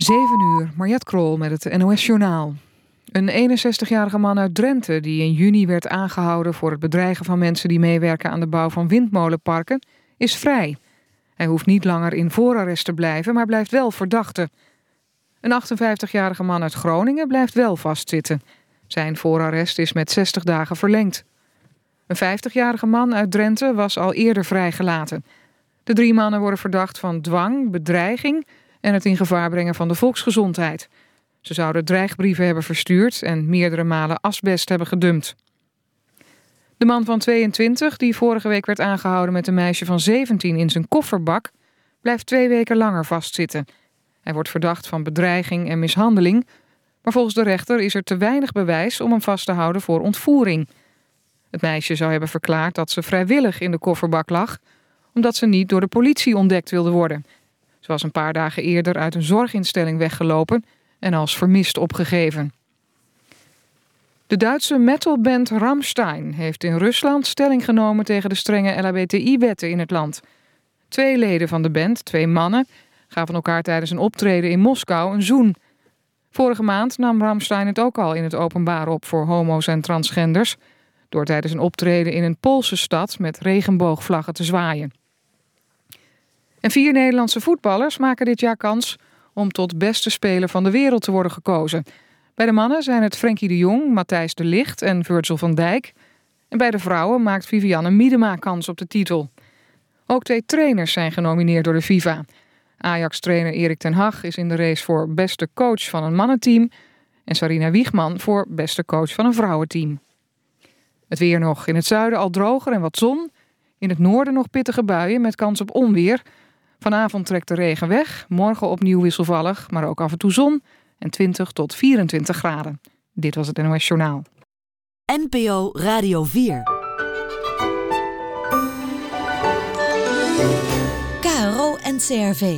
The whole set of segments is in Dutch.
7 uur, Mariette Krol met het NOS-journaal. Een 61-jarige man uit Drenthe die in juni werd aangehouden voor het bedreigen van mensen die meewerken aan de bouw van windmolenparken, is vrij. Hij hoeft niet langer in voorarrest te blijven, maar blijft wel verdachte. Een 58-jarige man uit Groningen blijft wel vastzitten. Zijn voorarrest is met 60 dagen verlengd. Een 50-jarige man uit Drenthe was al eerder vrijgelaten. De 3 mannen worden verdacht van dwang, bedreiging en het in gevaar brengen van de volksgezondheid. Ze zouden dreigbrieven hebben verstuurd en meerdere malen asbest hebben gedumpt. De man van 22, die vorige week werd aangehouden met een meisje van 17 in zijn kofferbak, blijft 2 weken langer vastzitten. Hij wordt verdacht van bedreiging en mishandeling, maar volgens de rechter is er te weinig bewijs om hem vast te houden voor ontvoering. Het meisje zou hebben verklaard dat ze vrijwillig in de kofferbak lag, omdat ze niet door de politie ontdekt wilde worden. Ze was een paar dagen eerder uit een zorginstelling weggelopen en als vermist opgegeven. De Duitse metalband Rammstein heeft in Rusland stelling genomen tegen de strenge LHBTI-wetten in het land. 2 leden van de band, 2 mannen, gaven elkaar tijdens een optreden in Moskou een zoen. Vorige maand nam Rammstein het ook al in het openbaar op voor homo's en transgenders, door tijdens een optreden in een Poolse stad met regenboogvlaggen te zwaaien. En 4 Nederlandse voetballers maken dit jaar kans om tot beste speler van de wereld te worden gekozen. Bij de mannen zijn het Frenkie de Jong, Matthijs de Ligt en Virgil van Dijk. En bij de vrouwen maakt Vivianne Miedema kans op de titel. Ook 2 trainers zijn genomineerd door de FIFA. Ajax-trainer Erik ten Hag is in de race voor beste coach van een mannenteam en Sarina Wiegman voor beste coach van een vrouwenteam. Het weer nog. In het zuiden al droger en wat zon. In het noorden nog pittige buien met kans op onweer. Vanavond trekt de regen weg. Morgen opnieuw wisselvallig, maar ook af en toe zon. En 20 tot 24 graden. Dit was het NOS Journaal. NPO Radio 4. KRO en CRV.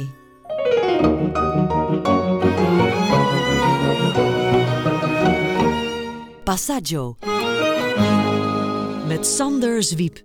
Passaggio. Met Sander Zwiep.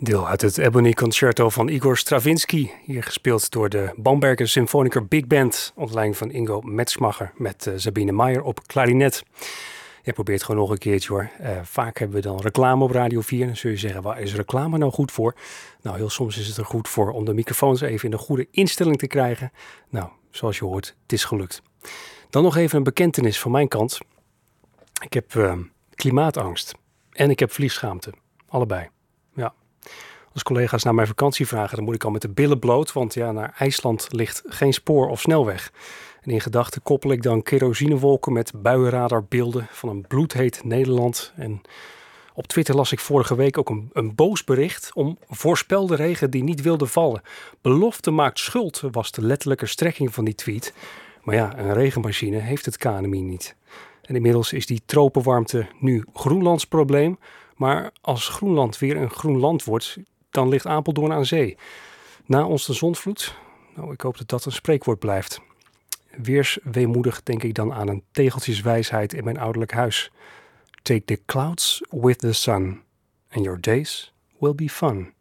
Deel uit het Ebony Concerto van Igor Stravinsky. Hier gespeeld door de Bamberger Symphoniker Big Band. Onder leiding van Ingo Metzmacher met Sabine Meijer op klarinet. Je probeert gewoon nog een keertje hoor. Vaak hebben we dan reclame op Radio 4. Dan zul je zeggen, waar is reclame nou goed voor? Nou, heel soms is het er goed voor om de microfoons even in de goede instelling te krijgen. Nou, zoals je hoort, het is gelukt. Dan nog even een bekentenis van mijn kant. Ik heb klimaatangst en ik heb vliegschaamte. Allebei. Ja. Als collega's naar mijn vakantie vragen, dan moet ik al met de billen bloot. Want ja, naar IJsland ligt geen spoor of snelweg. En in gedachten koppel ik dan kerosinewolken met buienradarbeelden van een bloedheet Nederland. En op Twitter las ik vorige week ook een boos bericht om voorspelde regen die niet wilde vallen. Belofte maakt schuld was de letterlijke strekking van die tweet. Maar ja, een regenmachine heeft het KNMI niet. En inmiddels is die tropenwarmte nu Groenlands probleem. Maar als Groenland weer een groen land wordt, dan ligt Apeldoorn aan zee. Na ons de zondvloed? Nou, ik hoop dat dat een spreekwoord blijft. Weersweemoedig denk ik dan aan een tegeltjeswijsheid in mijn ouderlijk huis. Take the clouds with the sun, and your days will be fun.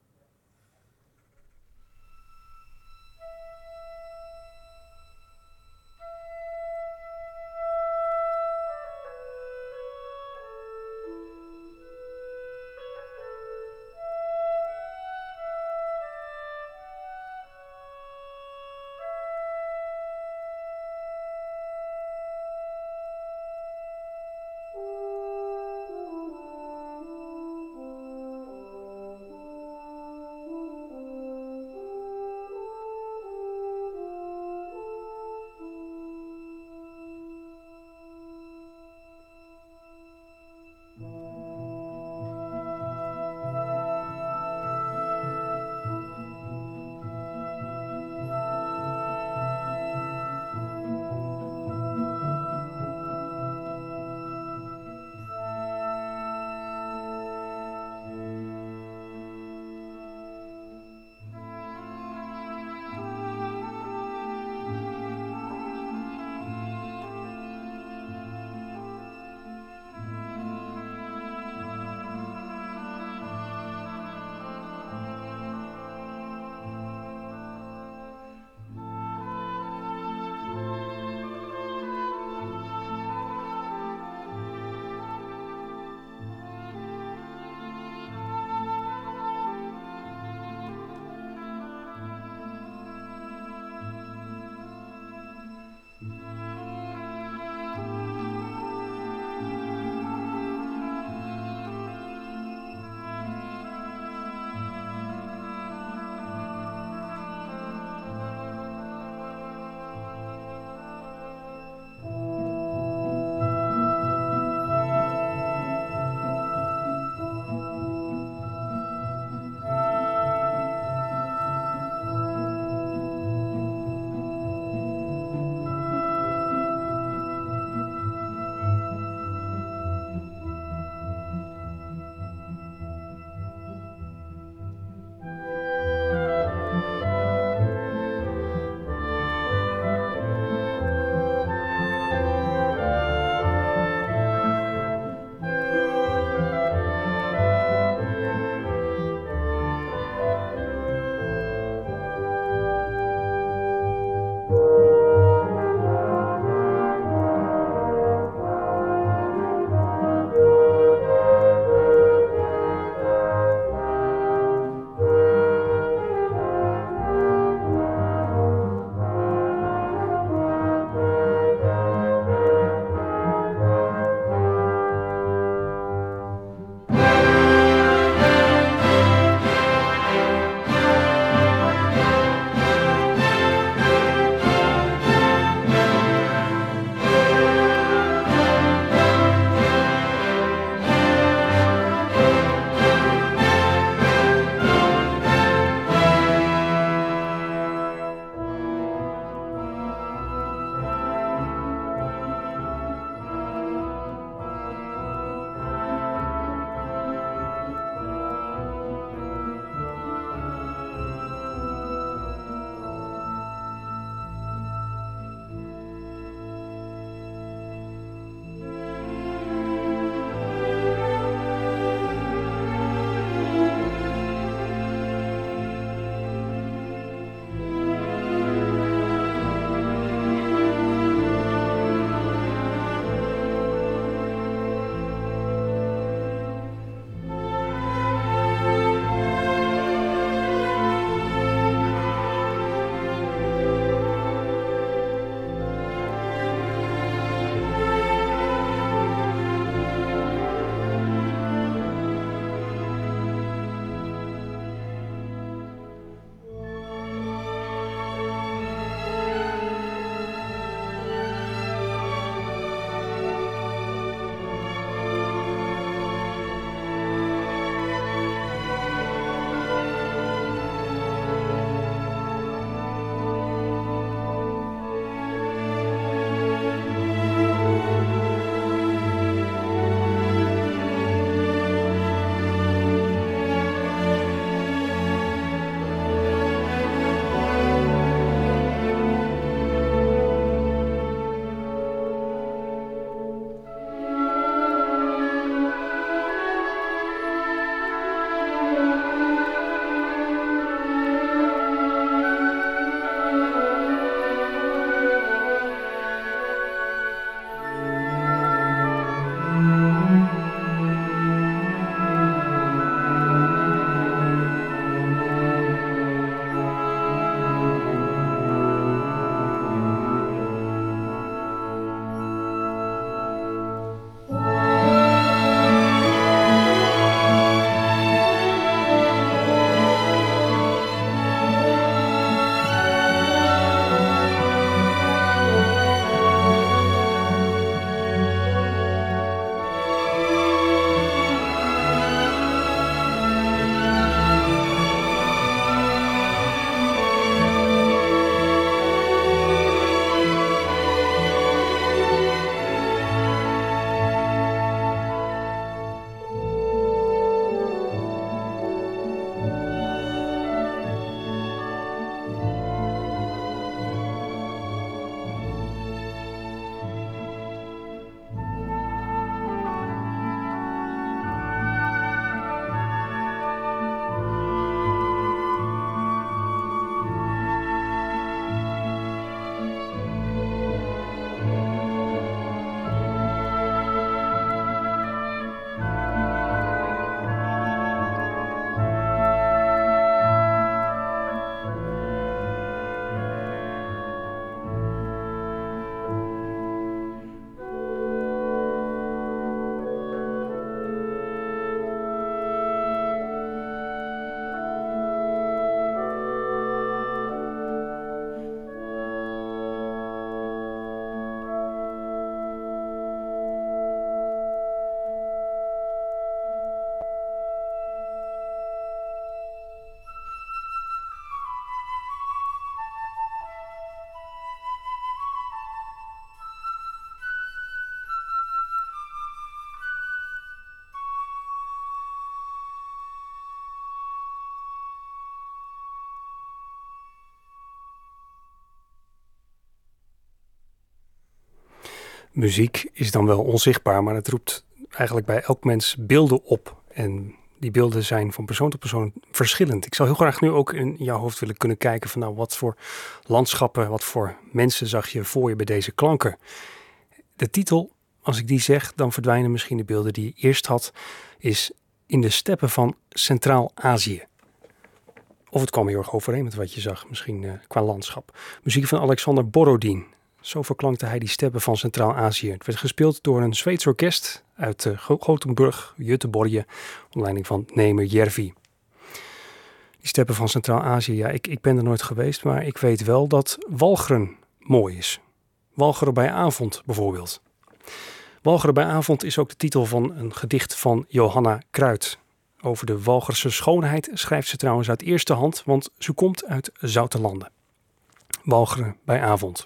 Muziek is dan wel onzichtbaar, maar het roept eigenlijk bij elk mens beelden op. En die beelden zijn van persoon tot persoon verschillend. Ik zou heel graag nu ook in jouw hoofd willen kunnen kijken van wat voor landschappen, wat voor mensen zag je voor je bij deze klanken. De titel, als ik die zeg, dan verdwijnen misschien de beelden die je eerst had, is In de steppen van Centraal-Azië. Of het kwam heel erg overeen met wat je zag, misschien qua landschap. Muziek van Alexander Borodin. Zo verklankte hij die steppen van Centraal-Azië. Het werd gespeeld door een Zweeds orkest uit Gothenburg, Göteborg, onder leiding van Neeme Järvi. Die steppen van Centraal-Azië, ja, ik ben er nooit geweest, maar ik weet wel dat Walcheren mooi is. Walcheren bij avond bijvoorbeeld. Walcheren bij avond is ook de titel van een gedicht van Johanna Kruid. Over de Walcherse schoonheid schrijft ze trouwens uit eerste hand, want ze komt uit Zoutelanden. Walcheren bij avond.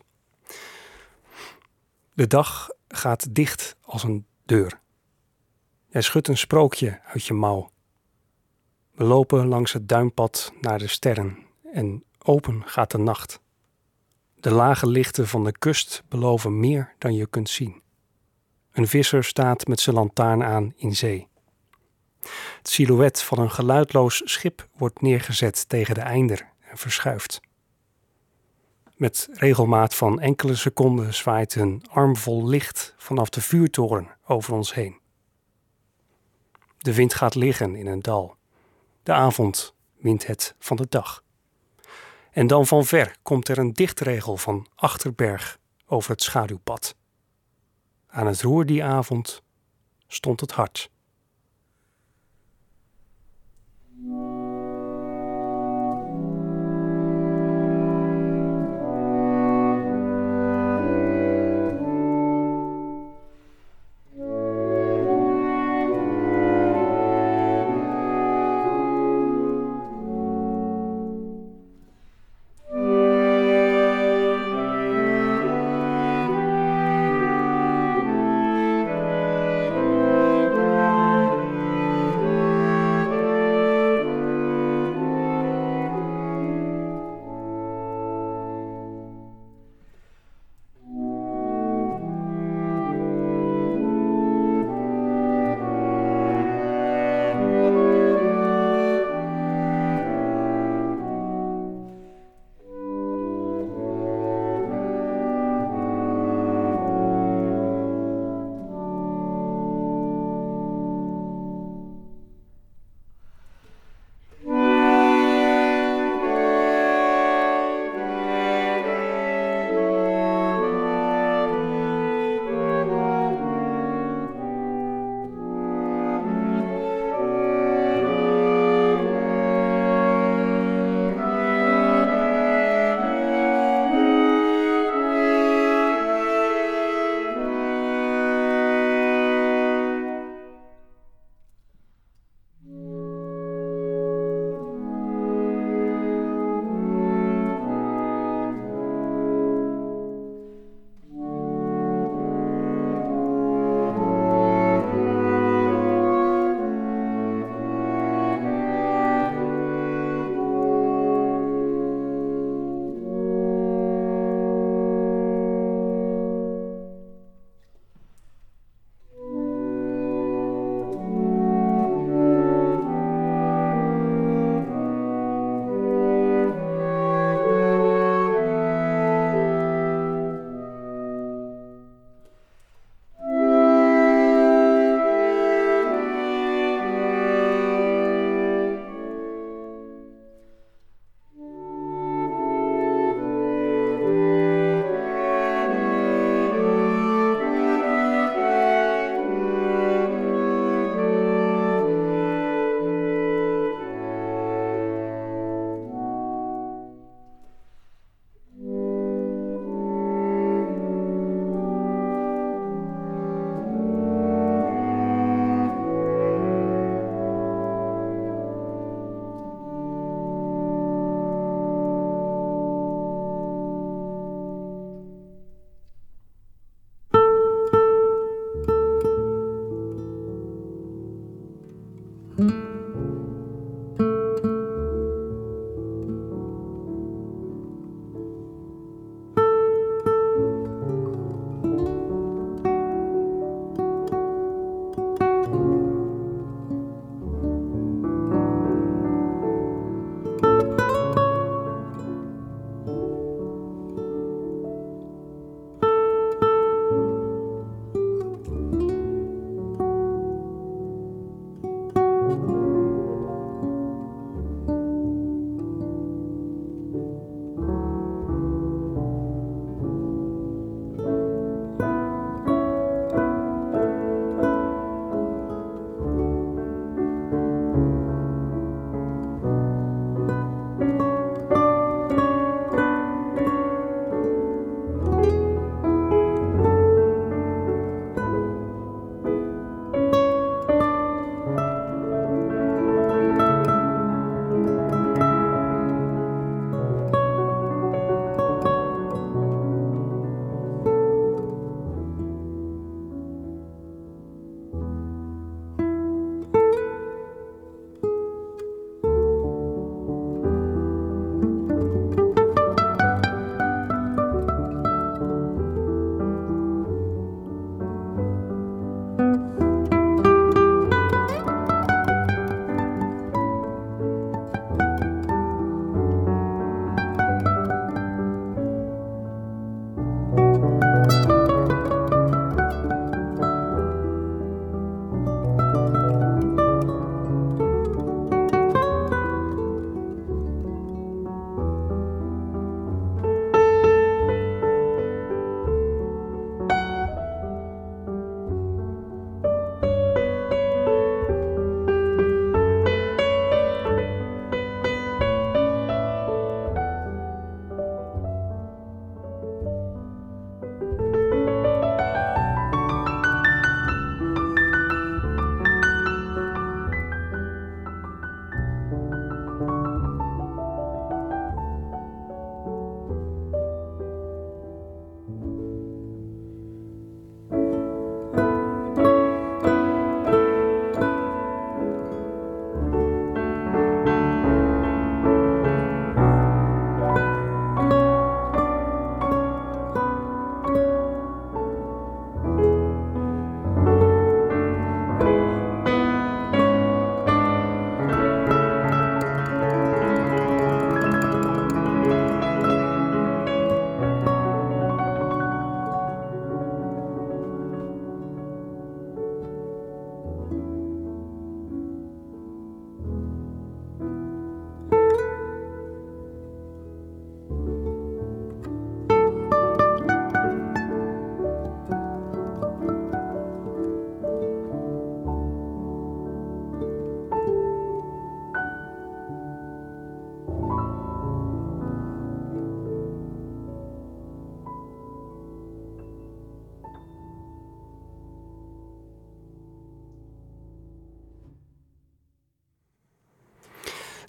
De dag gaat dicht als een deur. Jij schudt een sprookje uit je mouw. We lopen langs het duinpad naar de sterren en open gaat de nacht. De lage lichten van de kust beloven meer dan je kunt zien. Een visser staat met zijn lantaarn aan in zee. Het silhouet van een geluidloos schip wordt neergezet tegen de einder en verschuift. Met regelmaat van enkele seconden zwaait een armvol licht vanaf de vuurtoren over ons heen. De wind gaat liggen in een dal. De avond wint het van de dag. En dan van ver komt er een dichtregel van Achterberg over het schaduwpad. Aan het roer die avond stond het hart.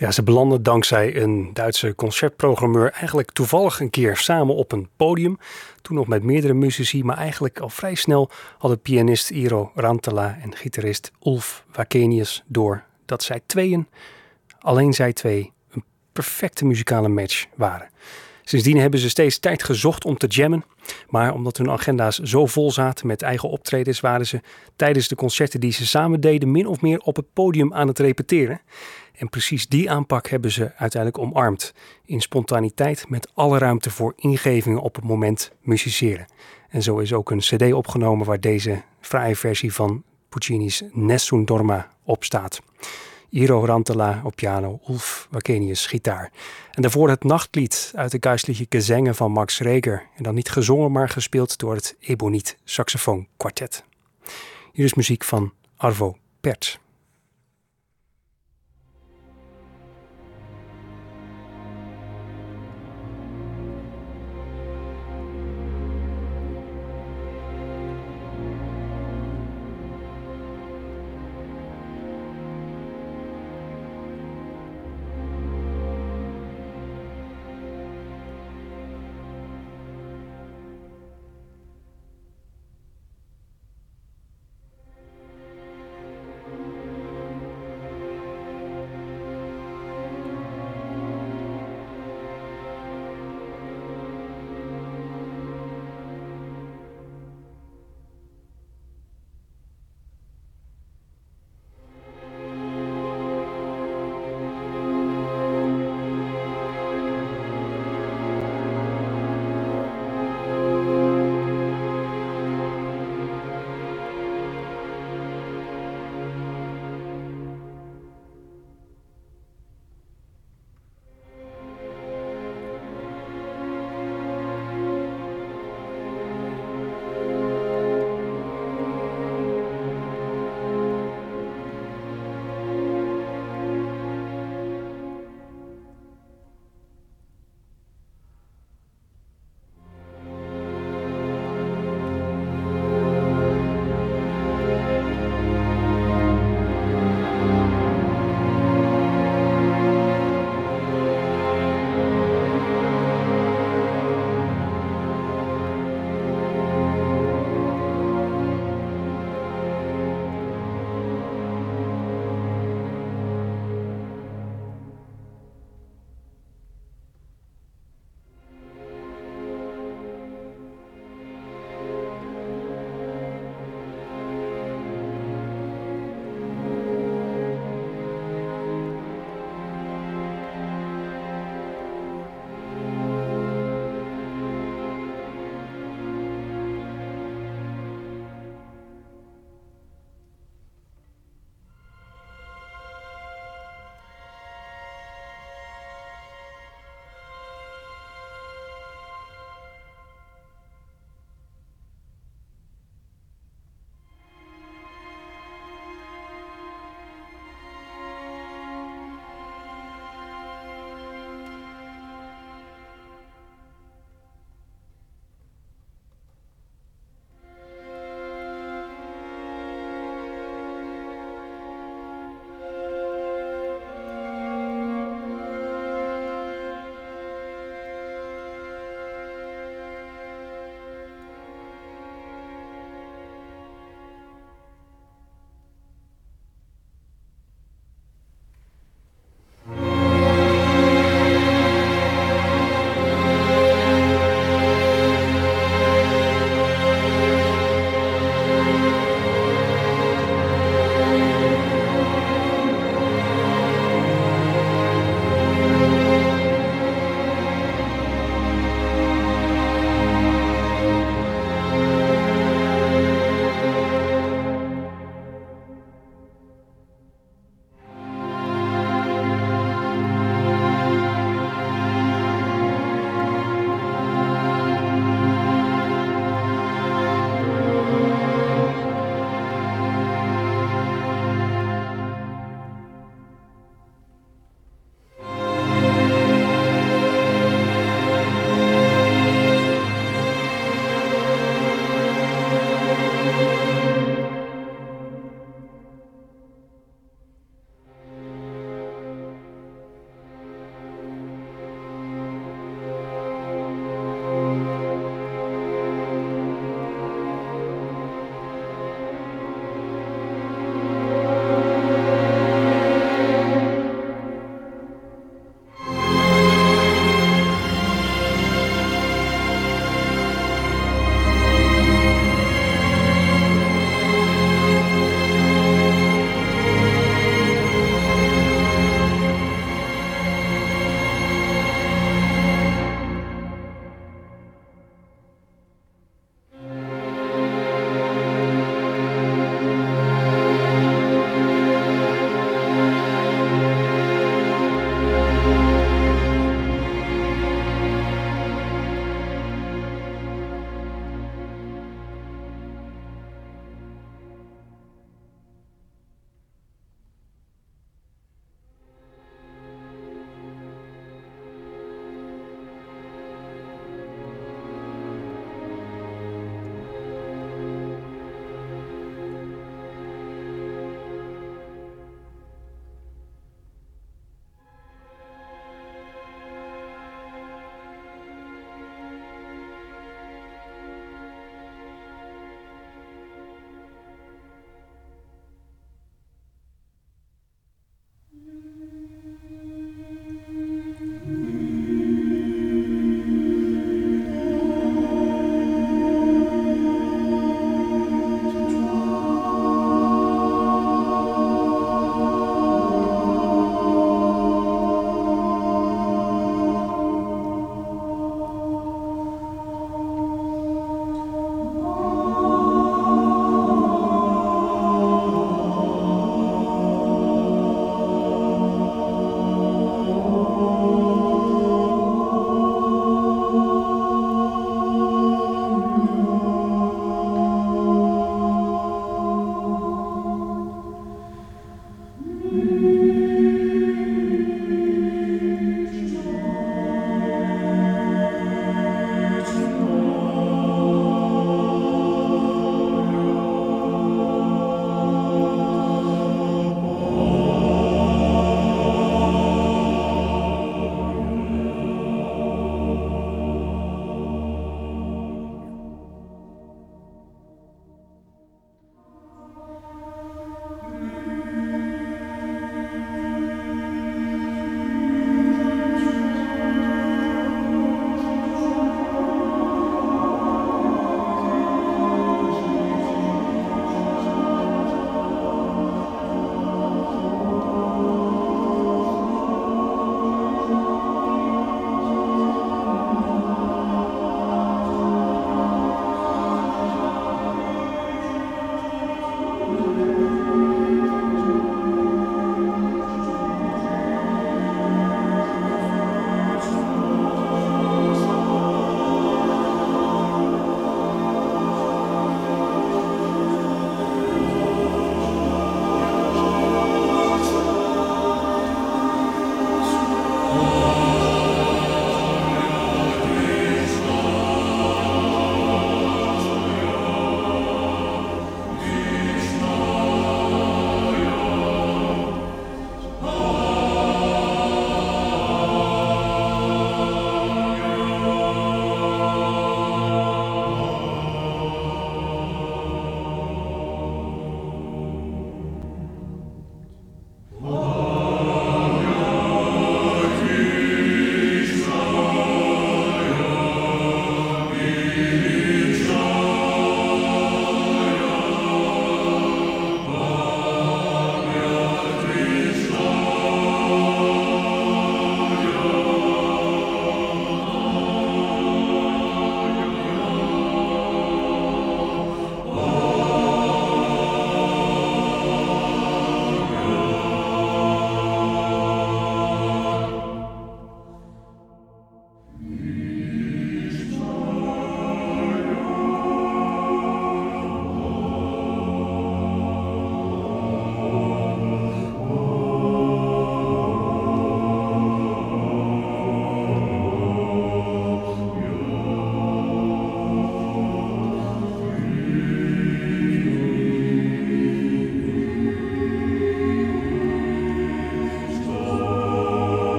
Ja, ze belanden dankzij een Duitse concertprogrammeur eigenlijk toevallig een keer samen op een podium. Toen nog met meerdere muzici, maar eigenlijk al vrij snel hadden pianist Iiro Rantala en gitarist Ulf Wakenius door dat alleen zij twee, een perfecte muzikale match waren. Sindsdien hebben ze steeds tijd gezocht om te jammen. Maar omdat hun agenda's zo vol zaten met eigen optredens, waren ze tijdens de concerten die ze samen deden min of meer op het podium aan het repeteren. En precies die aanpak hebben ze uiteindelijk omarmd. In spontaniteit met alle ruimte voor ingevingen op het moment musiceren. En zo is ook een cd opgenomen waar deze fraaie versie van Puccini's Nessun Dorma op staat. Iiro Rantala op piano, Ulf Wakenius gitaar. En daarvoor het nachtlied uit de geistliche Gesänge van Max Reger. En dan niet gezongen, maar gespeeld door het Eboniet Saxofoon Quartet. Hier is muziek van Arvo Pärt.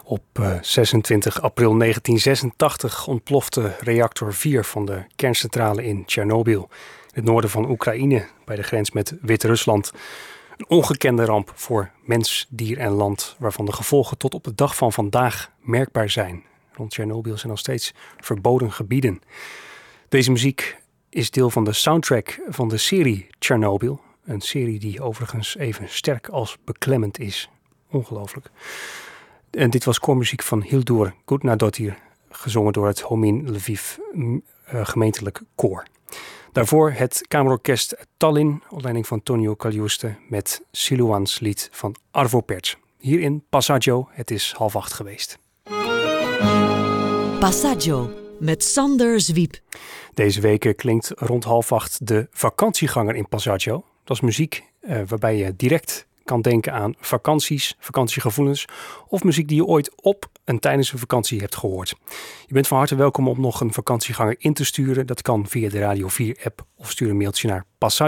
Op 26 april 1986 ontplofte reactor 4 van de kerncentrale in Tsjernobyl, in het noorden van Oekraïne, bij de grens met Wit-Rusland. Een ongekende ramp voor mens, dier en land, waarvan de gevolgen tot op de dag van vandaag merkbaar zijn. Rond Tsjernobyl zijn nog steeds verboden gebieden. Deze muziek is deel van de soundtrack van de serie Tsjernobyl. Een serie die overigens even sterk als beklemmend is. Ongelooflijk. En dit was koormuziek van Hildur Gudnadottir, gezongen door het Homin Lviv gemeentelijk koor. Daarvoor het kamerorkest Tallinn, onder leiding van Tonio Kaljuste, met Siluans lied van Arvo Pärt. Hier in Passaggio, het is 7:30 geweest. Passaggio met Sander Zwiep. Deze week klinkt rond 7:30 de vakantieganger in Passaggio. Dat is muziek waarbij je direct kan denken aan vakanties, vakantiegevoelens of muziek die je ooit op en tijdens een vakantie hebt gehoord. Je bent van harte welkom om nog een vakantieganger in te sturen. Dat kan via de Radio 4 app of stuur een mailtje naar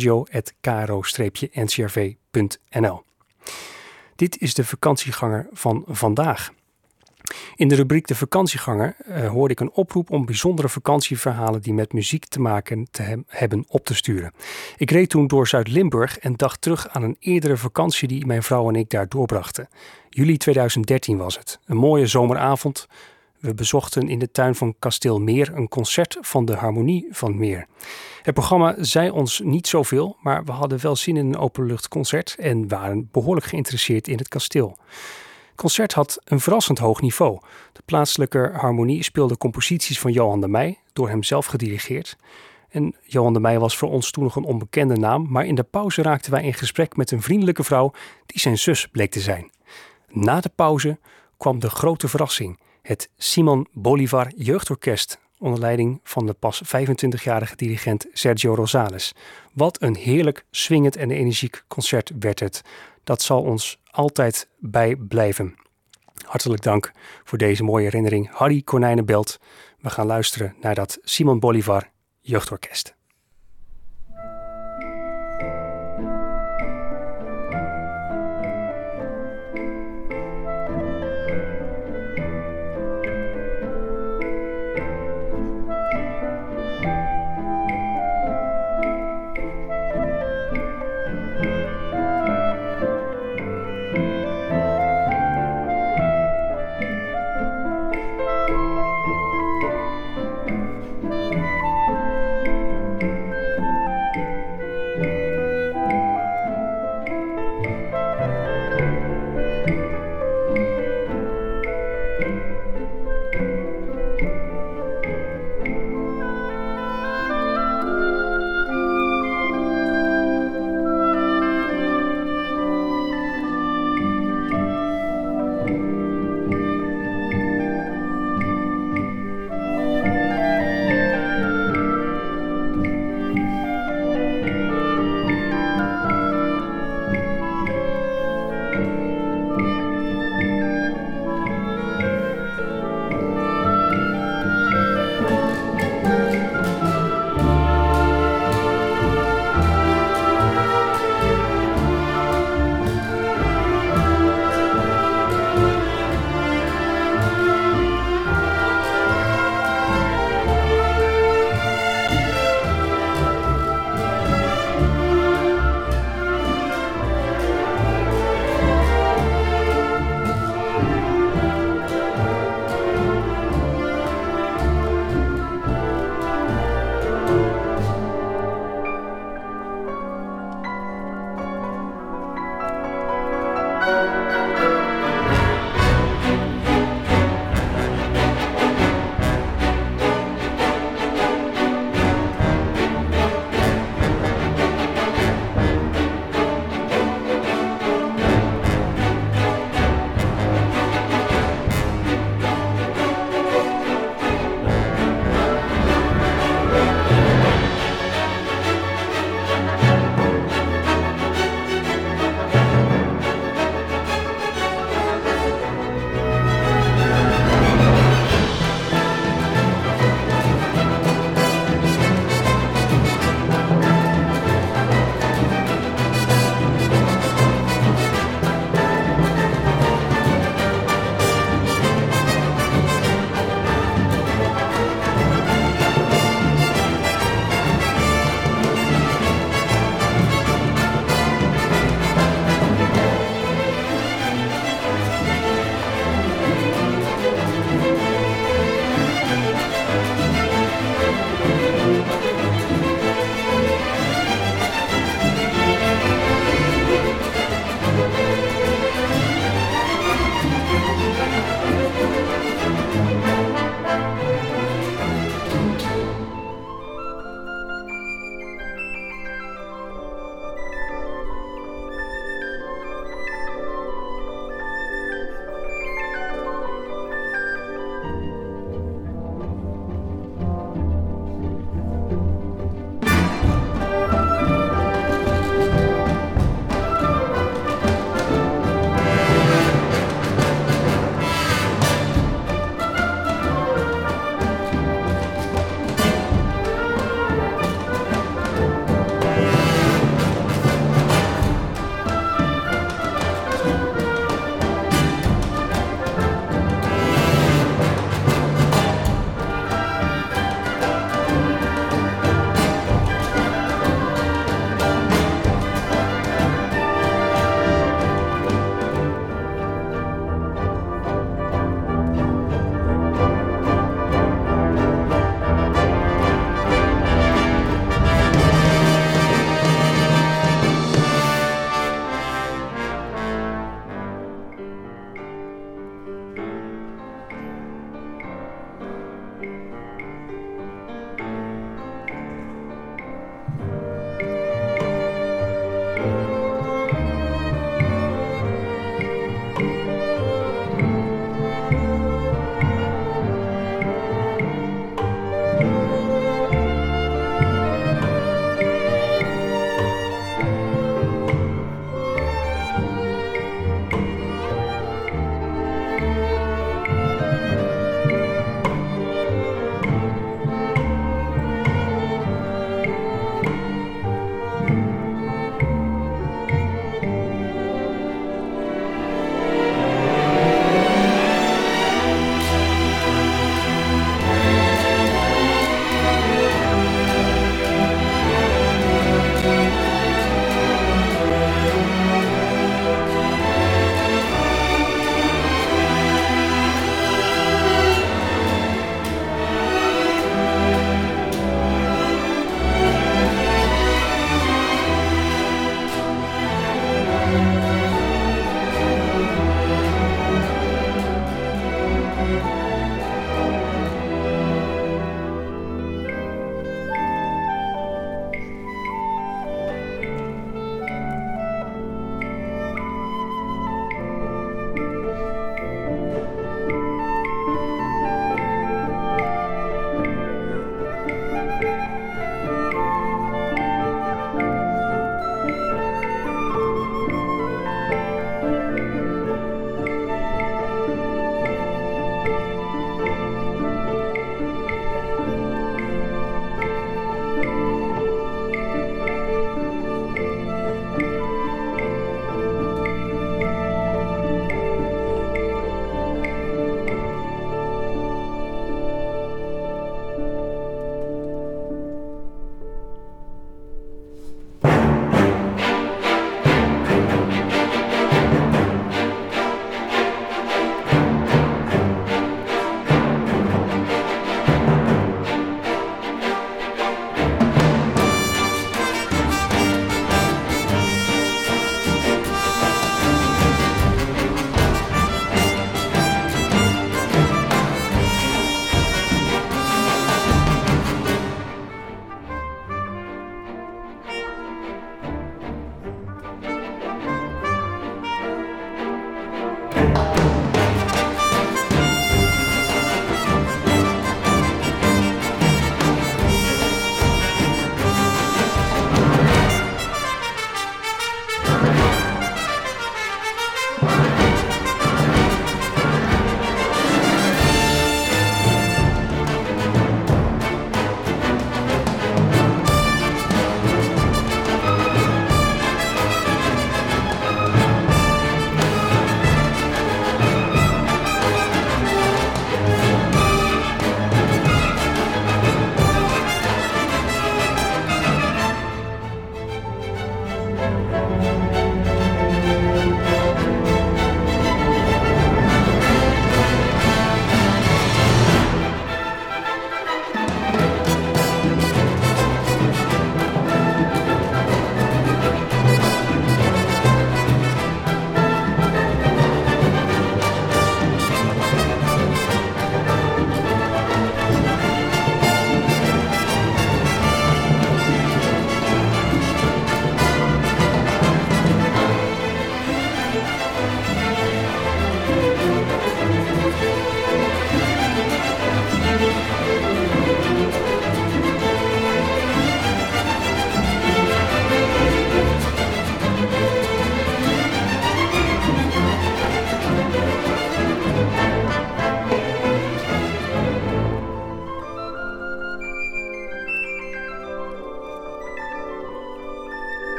passaggio@kro-ncrv.nl. Dit is de vakantieganger van vandaag. In de rubriek De Vakantieganger hoorde ik een oproep om bijzondere vakantieverhalen die met muziek te maken hebben op te sturen. Ik reed toen door Zuid-Limburg en dacht terug aan een eerdere vakantie die mijn vrouw en ik daar doorbrachten. Juli 2013 was het. Een mooie zomeravond. We bezochten in de tuin van Kasteel Meer een concert van de Harmonie van Meer. Het programma zei ons niet zoveel, maar we hadden wel zin in een openluchtconcert en waren behoorlijk geïnteresseerd in het kasteel. Het concert had een verrassend hoog niveau. De plaatselijke harmonie speelde composities van Johan de Meij, door hem zelf gedirigeerd. En Johan de Meij was voor ons toen nog een onbekende naam, maar in de pauze raakten wij in gesprek met een vriendelijke vrouw die zijn zus bleek te zijn. Na de pauze kwam de grote verrassing. Het Simon Bolivar Jeugdorkest, onder leiding van de pas 25-jarige dirigent Sergio Rosales. Wat een heerlijk, swingend en energiek concert werd het. Dat zal ons altijd bijblijven. Hartelijk dank voor deze mooie herinnering, Harry Konijnenbelt. We gaan luisteren naar dat Simon Bolivar Jeugdorkest.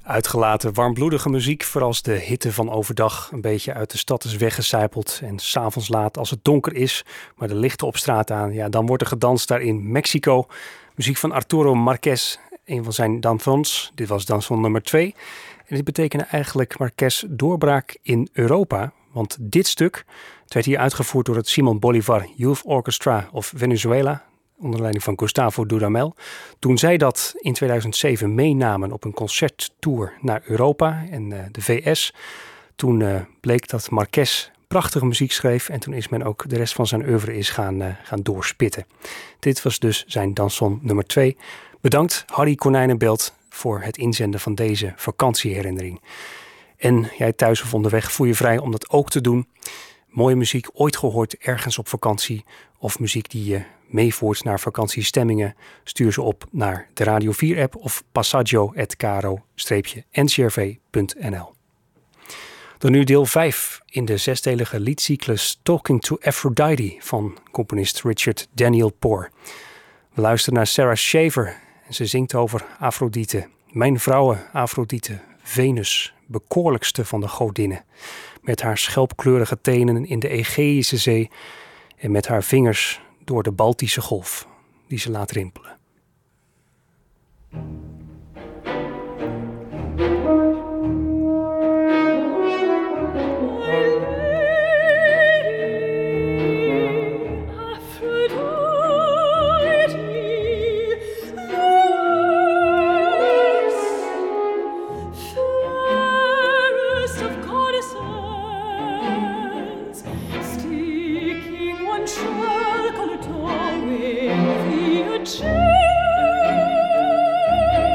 Uitgelaten, warmbloedige muziek, vooral als de hitte van overdag een beetje uit de stad is weggecijpeld. En 's avonds laat, als het donker is, maar de lichten op straat aan, ja, dan wordt er gedanst daar in Mexico. Muziek van Arturo Marquez, een van zijn danzons. Dit was danson nummer 2. En dit betekende eigenlijk Marquez' doorbraak in Europa. Want dit stuk werd hier uitgevoerd door het Simon Bolivar Youth Orchestra of Venezuela, onder leiding van Gustavo Dudamel. Toen zij dat in 2007 meenamen op een concerttour naar Europa en de VS, toen bleek dat Marquez prachtige muziek schreef en toen is men ook de rest van zijn oeuvre is gaan doorspitten. Dit was dus zijn danson nummer 2. Bedankt Harry Konijnenbelt voor het inzenden van deze vakantieherinnering. En jij thuis of onderweg, voel je vrij om dat ook te doen. Mooie muziek ooit gehoord ergens op vakantie of muziek die je meevoert naar vakantiestemmingen, stuur ze op naar de Radio 4-app of passaggio@caro-ncrv.nl. Dan nu deel 5 in de 6-delige liedcyclus Talking to Aphrodite van componist Richard Daniel Poor. We luisteren naar Sarah Shaver en ze zingt over Afrodite. Mijn vrouwen Afrodite, Venus, bekoorlijkste van de godinnen. Met haar schelpkleurige tenen in de Egeïsche Zee en met haar vingers door de Baltische Golf, die ze laat rimpelen. Chain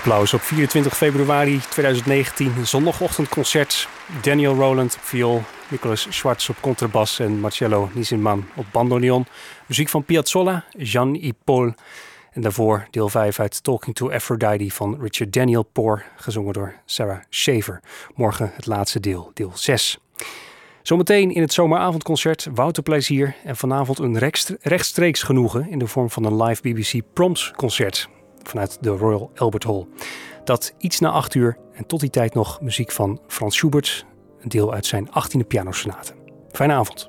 applaus op 24 februari 2019. Zondagochtendconcert. Daniel Rowland op viool, Nicolas Schwartz op contrabas en Marcello Nizinman op bandoneon. Muziek van Piazzolla, Jean-Yves Paul. En daarvoor deel 5 uit Talking to Aphrodite van Richard Daniel Poor, gezongen door Sarah Shaver. Morgen het laatste deel, deel 6. Zometeen in het zomeravondconcert Wouter Plezier en vanavond een rechtstreeks genoegen in de vorm van een live BBC Proms concert vanuit de Royal Albert Hall. Dat iets na 8 uur en tot die tijd nog muziek van Franz Schubert, een deel uit zijn 18e pianosonate. Fijne avond.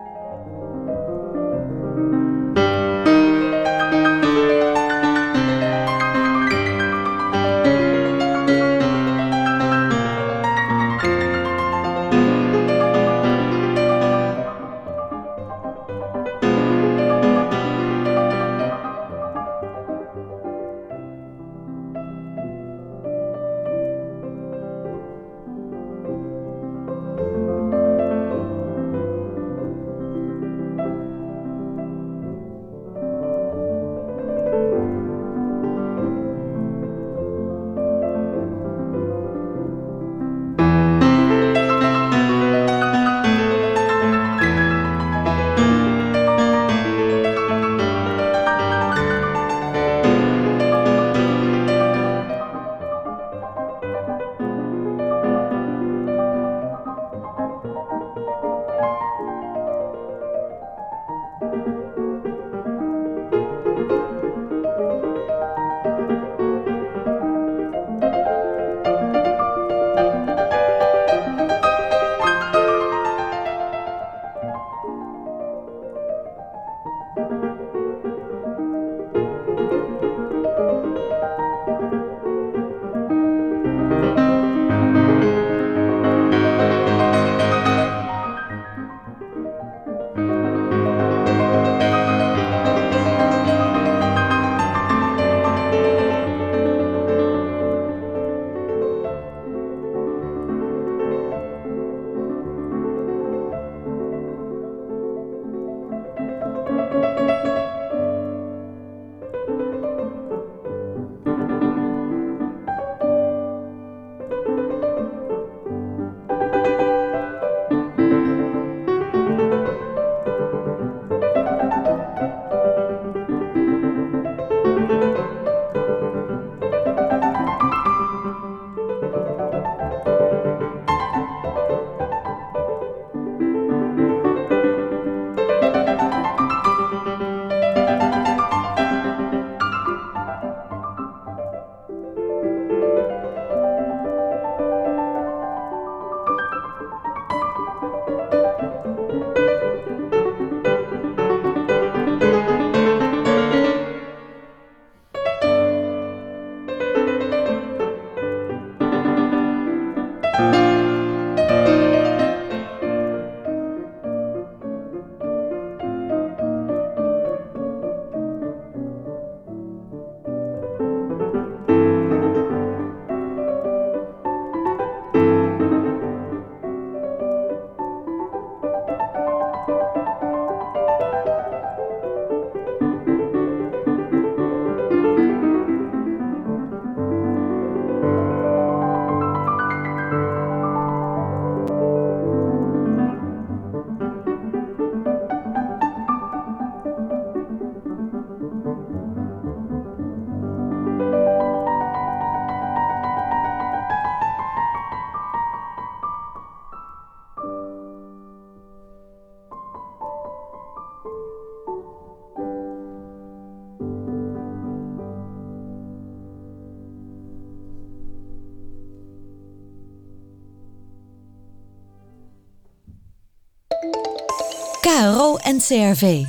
KRO en CRV.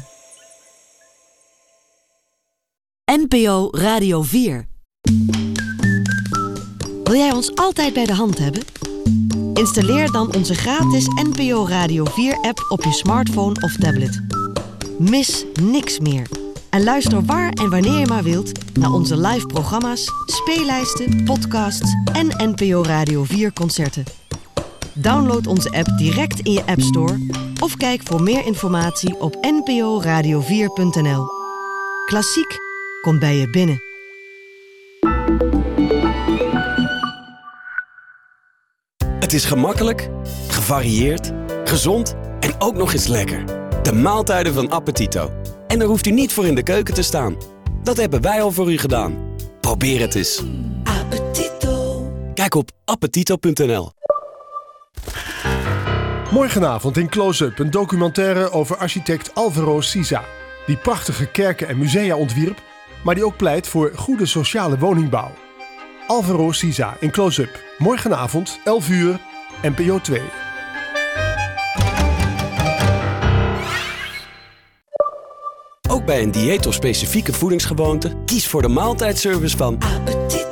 NPO Radio 4. Wil jij ons altijd bij de hand hebben? Installeer dan onze gratis NPO Radio 4-app op je smartphone of tablet. Mis niks meer. En luister waar en wanneer je maar wilt naar onze live programma's, speellijsten, podcasts en NPO Radio 4 concerten. Download onze app direct in je App Store of kijk voor meer informatie op nporadio4.nl. Klassiek komt bij je binnen. Het is gemakkelijk, gevarieerd, gezond en ook nog eens lekker. De maaltijden van Appetito. En daar hoeft u niet voor in de keuken te staan. Dat hebben wij al voor u gedaan. Probeer het eens. Appetito. Kijk op appetito.nl. Morgenavond in Close-up een documentaire over architect Alvaro Siza. Die prachtige kerken en musea ontwierp, maar die ook pleit voor goede sociale woningbouw. Alvaro Siza in Close-up. Morgenavond, 11 uur, NPO 2. Ook bij een dieet of specifieke voedingsgewoonte, kies voor de maaltijdservice van Appetito.